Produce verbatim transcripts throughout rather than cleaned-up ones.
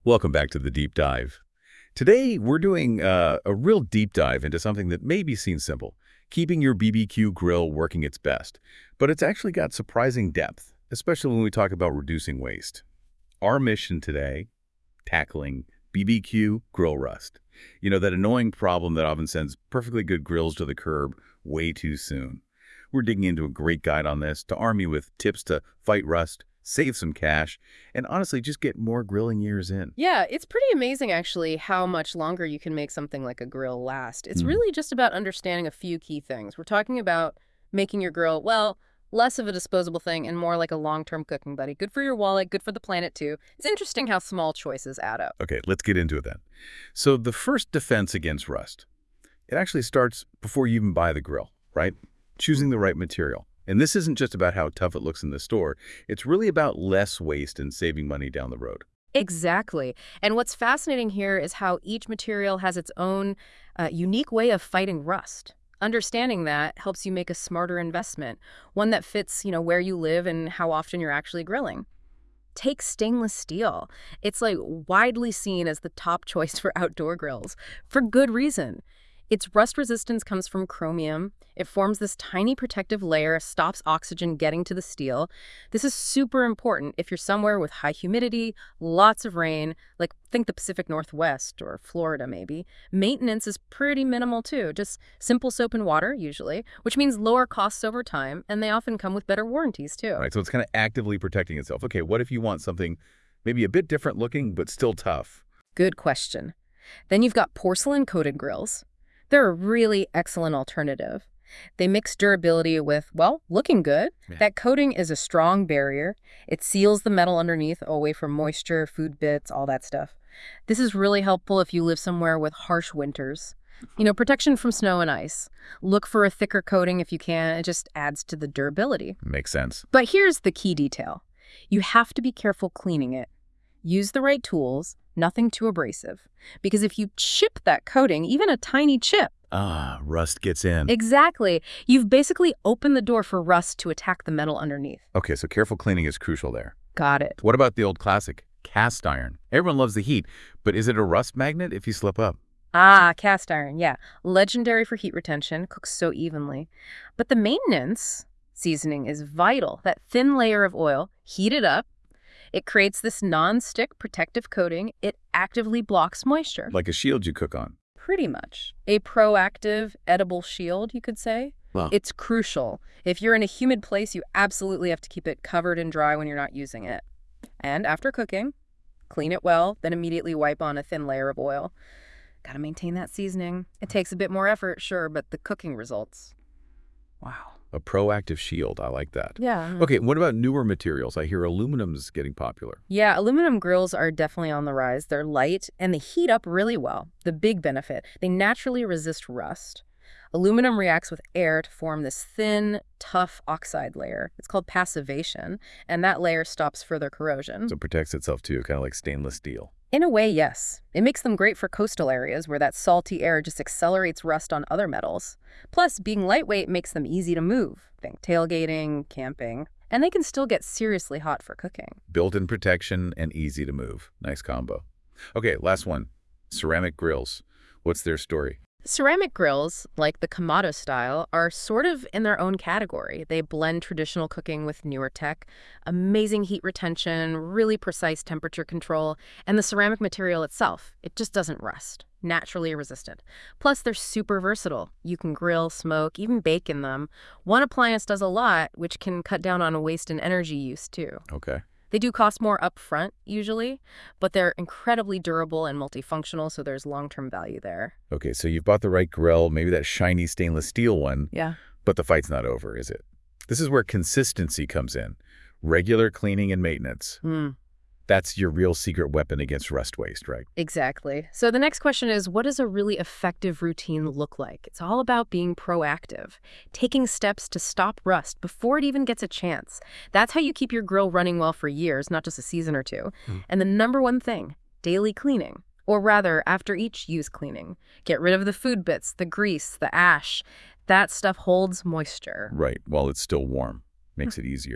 Welcome back to the Deep Dive. Today, we're doing uh, a real deep dive into something that may be seen simple, keeping your B B Q grill working its best. But it's actually got surprising depth, especially when we talk about reducing waste. Our mission today, tackling B B Q grill rust. You know, that annoying problem that often sends perfectly good grills to the curb way too soon. We're digging into a great guide on this to arm you with tips to fight rust, save some cash, and honestly just get more grilling years in. Yeah, it's pretty amazing actually how much longer you can make something like a grill last. It's Hmm. really just about understanding a few key things. We're talking about making your grill, well, less of a disposable thing and more like a long-term cooking buddy. Good for your wallet, good for the planet too. It's interesting how small choices add up. Okay, let's get into it then. So the first defense against rust, it actually starts before you even buy the grill, right? Choosing the right material. And this isn't just about how tough it looks in the store. It's really about less waste and saving money down the road. Exactly. And what's fascinating here is how each material has its own uh, unique way of fighting rust. Understanding that helps you make a smarter investment, one that fits, you know, where you live and how often you're actually grilling. Take stainless steel. It's like widely seen as the top choice for outdoor grills for good reason. Its rust resistance comes from chromium. It forms this tiny protective layer, stops oxygen getting to the steel. This is super important if you're somewhere with high humidity, lots of rain, like think the Pacific Northwest or Florida maybe. Maintenance is pretty minimal too, just simple soap and water usually, which means lower costs over time, and they often come with better warranties too. Right, so it's kind of actively protecting itself. Okay, what if you want something maybe a bit different looking, but still tough? Good question. Then you've got porcelain-coated grills. They're a really excellent alternative. They mix durability with, well, looking good. Yeah. That coating is a strong barrier. It seals the metal underneath away from moisture, food bits, all that stuff. This is really helpful if you live somewhere with harsh winters. You know, protection from snow and ice. Look for a thicker coating if you can. It just adds to the durability. Makes sense. But here's the key detail. You have to be careful cleaning it. Use the right tools, nothing too abrasive. Because if you chip that coating, even a tiny chip, Ah, rust gets in. exactly, you've basically opened the door for rust to attack the metal underneath. Okay, so careful cleaning is crucial there. Got it. What about the old classic, cast iron? Everyone loves the heat, but is it a rust magnet if you slip up? Ah, cast iron, yeah. Legendary for heat retention, cooks so evenly. But the maintenance seasoning is vital. That thin layer of oil, heat it up. It creates this non-stick protective coating. It actively blocks moisture. Like a shield you cook on. Pretty much. A proactive, edible shield, you could say. Wow. It's crucial. If you're in a humid place, you absolutely have to keep it covered and dry when you're not using it. And after cooking, clean it well, then immediately wipe on a thin layer of oil. Gotta maintain that seasoning. It takes a bit more effort, sure, but the cooking results. Wow. A proactive shield, I like that. Yeah. Okay, what about newer materials? I hear aluminum's getting popular. Yeah, aluminum grills are definitely on the rise. They're light and they heat up really well. The big benefit, they naturally resist rust. Aluminum reacts with air to form this thin, tough oxide layer. It's called passivation, and that layer stops further corrosion. So it protects itself too, kind of like stainless steel. In a way, yes. It makes them great for coastal areas where that salty air just accelerates rust on other metals. Plus, being lightweight makes them easy to move. Think tailgating, camping. And they can still get seriously hot for cooking. Built-in protection and easy to move. Nice combo. Okay, last one. Ceramic grills. What's their story? Ceramic grills, like the Kamado style, are sort of in their own category. They blend traditional cooking with newer tech, amazing heat retention, really precise temperature control, and the ceramic material itself, it just doesn't rust, naturally resistant. Plus, they're super versatile. You can grill, smoke, even bake in them. One appliance does a lot, which can cut down on waste and energy use, too. Okay. They do cost more upfront, usually, but they're incredibly durable and multifunctional, so there's long-term value there. Okay, so you've bought the right grill, maybe that shiny stainless steel one, Yeah. but the fight's not over, is it? This is where consistency comes in. Regular cleaning and maintenance. Hmm. That's your real secret weapon against rust waste, right? Exactly. So the next question is, what does a really effective routine look like? It's all about being proactive, taking steps to stop rust before it even gets a chance. That's how you keep your grill running well for years, not just a season or two. Mm. And the number one thing, daily cleaning. Or rather, after each use cleaning. Get rid of the food bits, the grease, the ash. That stuff holds moisture. Right, while it's still warm. Makes it easier.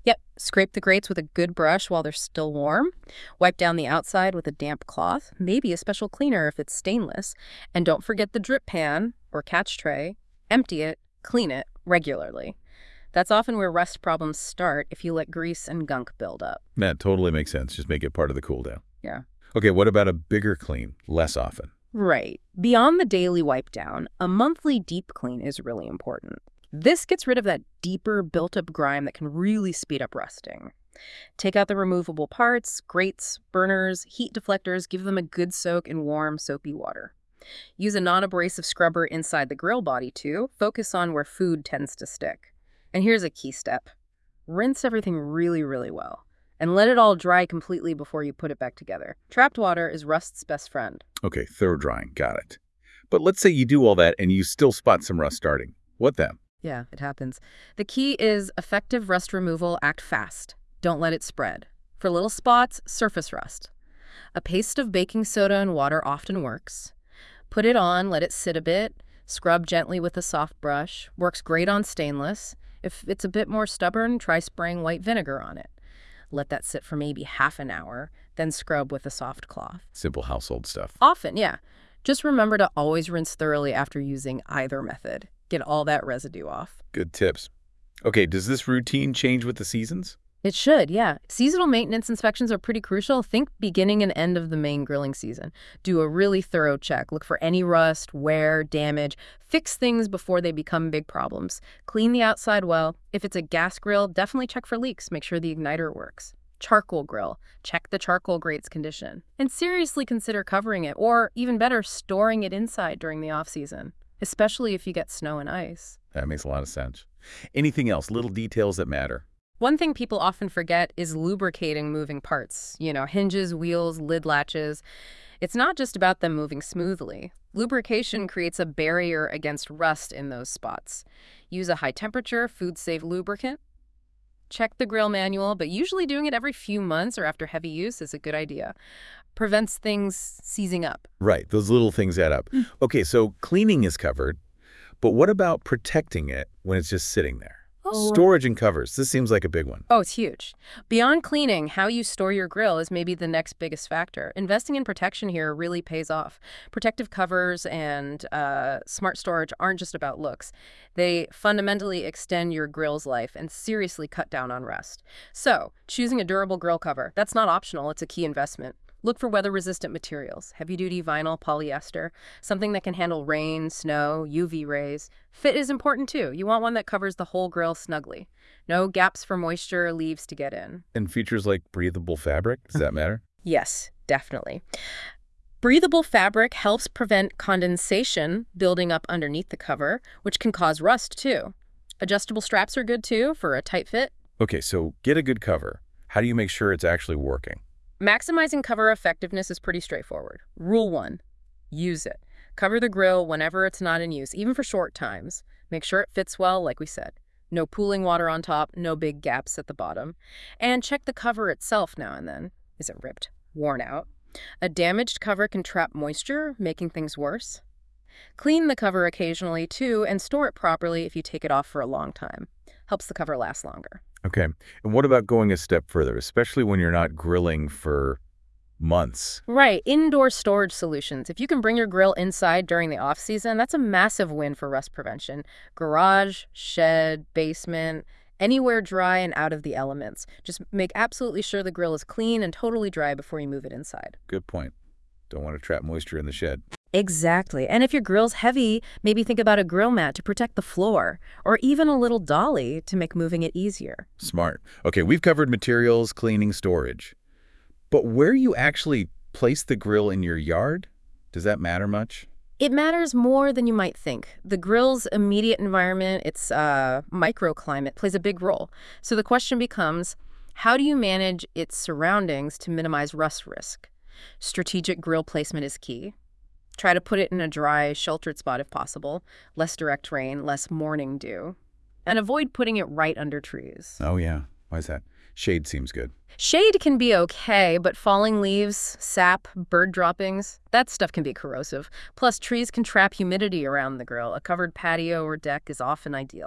Yep, scrape the grates with a good brush while they're still warm. Wipe down the outside with a damp cloth, maybe a special cleaner if it's stainless. And don't forget the drip pan or catch tray. Empty it, clean it regularly. That's often where rust problems start if you let grease and gunk build up. That totally makes sense. Just make it part of the cool down. Yeah. Okay, what about a bigger clean, less often? Right. Beyond the daily wipe down, a monthly deep clean is really important. This gets rid of that deeper built-up grime that can really speed up rusting. Take out the removable parts, grates, burners, heat deflectors, give them a good soak in warm, soapy water. Use a non-abrasive scrubber inside the grill body too. Focus on where food tends to stick. And here's a key step. Rinse everything really, really well. And let it all dry completely before you put it back together. Trapped water is rust's best friend. Okay, thorough drying, got it. But let's say you do all that and you still spot some rust starting. What then? Yeah, it happens. The key is effective rust removal. Act fast. Don't let it spread. For little spots, surface rust. A paste of baking soda and water often works. Put it on, let it sit a bit. Scrub gently with a soft brush. Works great on stainless. If it's a bit more stubborn, try spraying white vinegar on it. Let that sit for maybe half an hour, then scrub with a soft cloth. Simple household stuff. Often, yeah. Just remember to always rinse thoroughly after using either method. Get all that residue off. Good tips. Okay, does this routine change with the seasons? It should, yeah. Seasonal maintenance inspections are pretty crucial. Think beginning and end of the main grilling season. Do a really thorough check. Look for any rust, wear, damage. Fix things before they become big problems. Clean the outside well. If it's a gas grill, definitely check for leaks. Make sure the igniter works. Charcoal grill. Check the charcoal grate's condition. And seriously consider covering it, or even better, storing it inside during the off-season, especially if you get snow and ice. That makes a lot of sense. Anything else? Little details that matter? One thing people often forget is lubricating moving parts. You know, hinges, wheels, lid latches. It's not just about them moving smoothly. Lubrication creates a barrier against rust in those spots. Use a high-temperature, food-safe lubricant. Check the grill manual, but usually doing it every few months or after heavy use is a good idea. Prevents things seizing up. Right, those little things add up. Okay, so cleaning is covered, but what about protecting it when it's just sitting there? Oh. Storage and covers. This seems like a big one. Oh, it's huge. Beyond cleaning, how you store your grill is maybe the next biggest factor. Investing in protection here really pays off. Protective covers and uh, smart storage aren't just about looks. They fundamentally extend your grill's life and seriously cut down on rust. So, choosing a durable grill cover, that's not optional. It's a key investment. Look for weather-resistant materials, heavy-duty vinyl, polyester, something that can handle rain, snow, U V rays. Fit is important too. You want one that covers the whole grill snugly. No gaps for moisture or leaves to get in. And features like breathable fabric, does that matter? Yes, definitely. Breathable fabric helps prevent condensation building up underneath the cover, which can cause rust too. Adjustable straps are good too for a tight fit. Okay, so get a good cover. How do you make sure it's actually working? Maximizing cover effectiveness is pretty straightforward. Rule one, use it. Cover the grill whenever it's not in use, even for short times. Make sure it fits well, like we said. No pooling water on top, no big gaps at the bottom. And check the cover itself now and then. Is it ripped, worn out? A damaged cover can trap moisture, making things worse. Clean the cover occasionally too, and store it properly if you take it off for a long time. Helps the cover last longer. Okay. And what about going a step further, especially when you're not grilling for months? Right. Indoor storage solutions. If you can bring your grill inside during the off-season, that's a massive win for rust prevention. Garage, shed, basement, anywhere dry and out of the elements. Just make absolutely sure the grill is clean and totally dry before you move it inside. Good point. Don't want to trap moisture in the shed. Exactly. And if your grill's heavy, maybe think about a grill mat to protect the floor, or even a little dolly to make moving it easier. Smart. Okay, we've covered materials, cleaning, storage. But where you actually place the grill in your yard, does that matter much? It matters more than you might think. The grill's immediate environment, its uh, microclimate, plays a big role. So the question becomes, how do you manage its surroundings to minimize rust risk? Strategic grill placement is key. Try to put it in a dry, sheltered spot if possible. Less direct rain, less morning dew. And avoid putting it right under trees. Oh, yeah. Why is that? Shade seems good. Shade can be okay, but falling leaves, sap, bird droppings, that stuff can be corrosive. Plus, trees can trap humidity around the grill. A covered patio or deck is often ideal.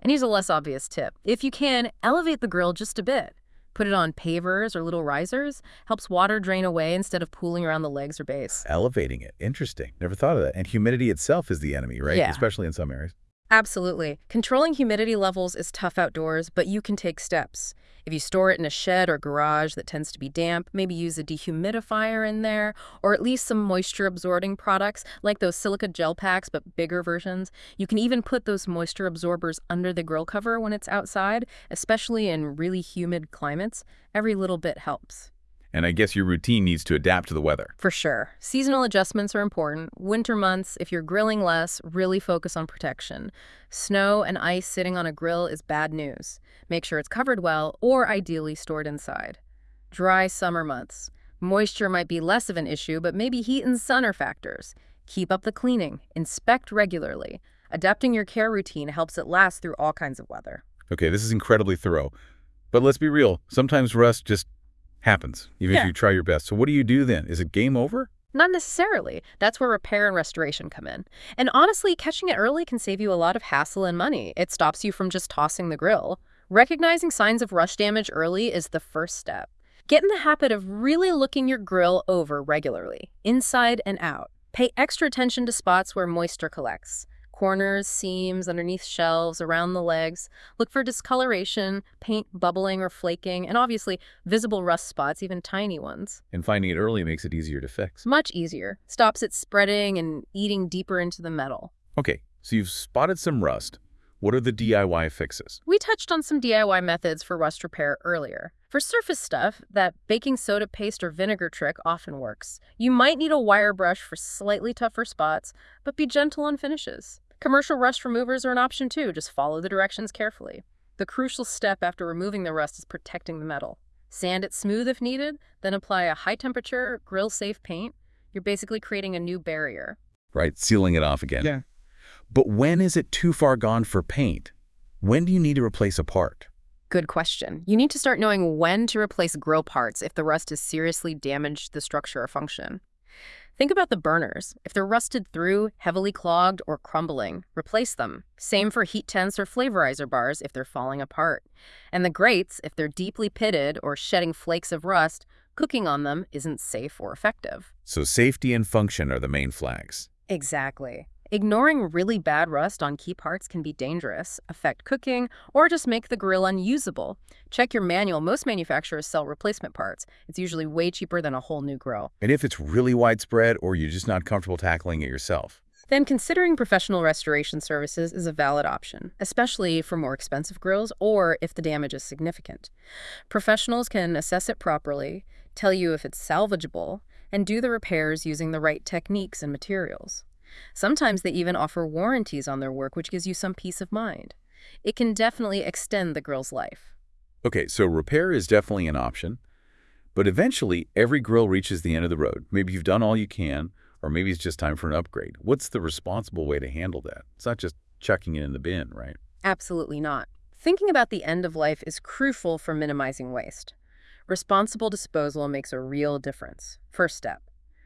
And here's a less obvious tip. If you can, elevate the grill just a bit. Put it on pavers or little risers. Helps water drain away instead of pooling around the legs or base. Elevating it. Interesting. Never thought of that. And humidity itself is the enemy, right? Yeah. Especially in some areas. Absolutely. Controlling humidity levels is tough outdoors, but you can take steps. If you store it in a shed or garage that tends to be damp, maybe use a dehumidifier in there, or at least some moisture-absorbing products, like those silica gel packs, but bigger versions. You can even put those moisture absorbers under the grill cover when it's outside, especially in really humid climates. Every little bit helps. And I guess your routine needs to adapt to the weather. For sure. Seasonal adjustments are important. Winter months, if you're grilling less, really focus on protection. Snow and ice sitting on a grill is bad news. Make sure it's covered well, or ideally stored inside. Dry summer months. Moisture might be less of an issue, but maybe heat and sun are factors. Keep up the cleaning. Inspect regularly. Adapting your care routine helps it last through all kinds of weather. Okay, this is incredibly thorough. But let's be real. Sometimes rust just happens, even Yeah. if you try your best. So what do you do then? Is it game over? Not necessarily. That's where repair and restoration come in. And honestly, catching it early can save you a lot of hassle and money. It stops you from just tossing the grill. Recognizing signs of rust damage early is the first step. Get in the habit of really looking your grill over regularly, inside and out. Pay extra attention to spots where moisture collects. Corners, seams, underneath shelves, around the legs. Look for discoloration, paint bubbling or flaking, and obviously visible rust spots, even tiny ones. And finding it early makes it easier to fix. Much easier. Stops it spreading and eating deeper into the metal. Okay, so you've spotted some rust. What are the D I Y fixes? We touched on some D I Y methods for rust repair earlier. For surface stuff, that baking soda paste or vinegar trick often works. You might need a wire brush for slightly tougher spots, but be gentle on finishes. Commercial rust removers are an option too, just follow the directions carefully. The crucial step after removing the rust is protecting the metal. Sand it smooth if needed, then apply a high-temperature, grill-safe paint. You're basically creating a new barrier. Right, sealing it off again. Yeah. But when is it too far gone for paint? When do you need to replace a part? Good question. You need to start knowing when to replace grill parts if the rust has seriously damaged the structure or function. Think about the burners. If they're rusted through, heavily clogged, or crumbling, replace them. Same for heat tents or flavorizer bars if they're falling apart. And the grates, if they're deeply pitted or shedding flakes of rust, cooking on them isn't safe or effective. So safety and function are the main flags. Exactly. Ignoring really bad rust on key parts can be dangerous, affect cooking, or just make the grill unusable. Check your manual. Most manufacturers sell replacement parts. It's usually way cheaper than a whole new grill. And if it's really widespread or you're just not comfortable tackling it yourself? Then considering professional restoration services is a valid option, especially for more expensive grills or if the damage is significant. Professionals can assess it properly, tell you if it's salvageable, and do the repairs using the right techniques and materials. Sometimes they even offer warranties on their work, which gives you some peace of mind. It can definitely extend the grill's life. Okay, so repair is definitely an option, but eventually every grill reaches the end of the road. Maybe you've done all you can, or maybe it's just time for an upgrade. What's the responsible way to handle that? It's not just chucking it in the bin, right? Absolutely not. Thinking about the end of life is crucial for minimizing waste. Responsible disposal makes a real difference. First step.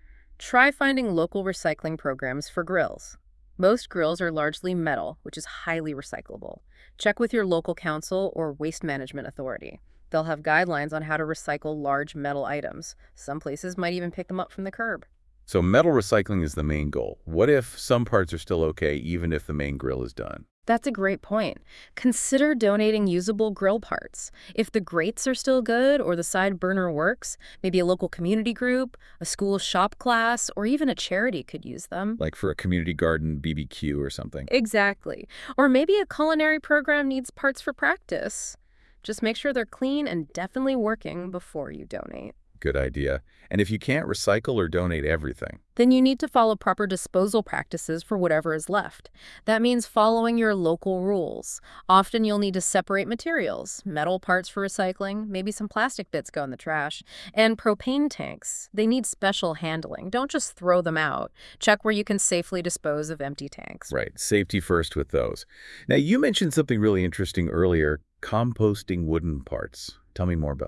Try finding local recycling programs for grills. Most grills are largely metal, which is highly recyclable. Check with your local council or waste management authority. They'll have guidelines on how to recycle large metal items. Some places might even pick them up from the curb. So metal recycling is the main goal. What if some parts are still okay, even if the main grill is done? That's a great point. Consider donating usable grill parts. If the grates are still good or the side burner works, maybe a local community group, a school shop class, or even a charity could use them. Like for a community garden B B Q or something. Exactly. Or maybe a culinary program needs parts for practice. Just make sure they're clean and definitely working before you donate. Good idea. And if you can't recycle or donate everything? Then you need to follow proper disposal practices for whatever is left. That means following your local rules. Often you'll need to separate materials, metal parts for recycling, maybe some plastic bits go in the trash, and propane tanks. They need special handling. Don't just throw them out. Check where you can safely dispose of empty tanks. Right. Safety first with those. Now, you mentioned something really interesting earlier, composting wooden parts. Tell me more about that.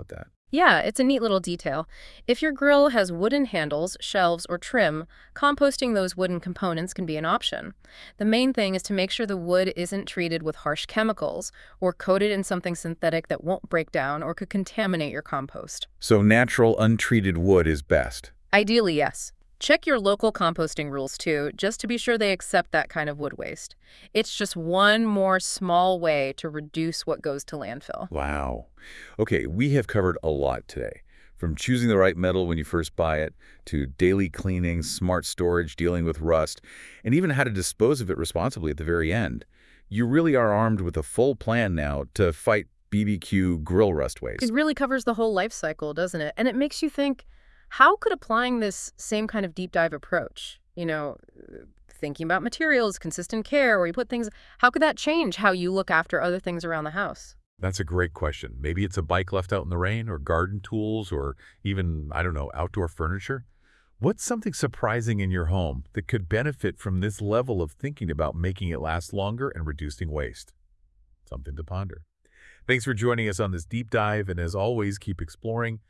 Yeah, it's a neat little detail. If your grill has wooden handles, shelves, or trim, composting those wooden components can be an option. The main thing is to make sure the wood isn't treated with harsh chemicals or coated in something synthetic that won't break down or could contaminate your compost. So natural, untreated wood is best. Ideally, yes. Check your local composting rules too, just to be sure they accept that kind of wood waste. It's just one more small way to reduce what goes to landfill. Wow. Okay, we have covered a lot today. From choosing the right metal when you first buy it, to daily cleaning, smart storage, dealing with rust, and even how to dispose of it responsibly at the very end. You really are armed with a full plan now to fight B B Q grill rust It waste. really covers the whole life cycle, doesn't it? And it makes you think, how could applying this same kind of deep dive approach, you know, uh, thinking about materials, consistent care, where you put things, how could that change how you look after other things around the house? That's a great question. Maybe it's a bike left out in the rain, or garden tools, or even, I don't know, outdoor furniture. What's something surprising in your home that could benefit from this level of thinking about making it last longer and reducing waste? Something to ponder. Thanks for joining us on this deep dive, and as always, keep exploring,